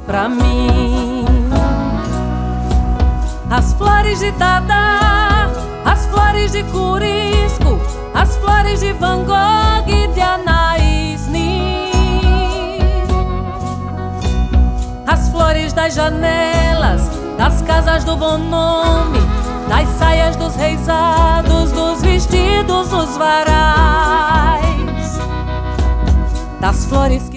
pra mim. As flores de Dada, as flores de Corisco, as flores de Van Gogh e de Anais Nin, as flores das janelas, das casas do bom nome, das saias dos reisados, dos vestidos nos varais, das flores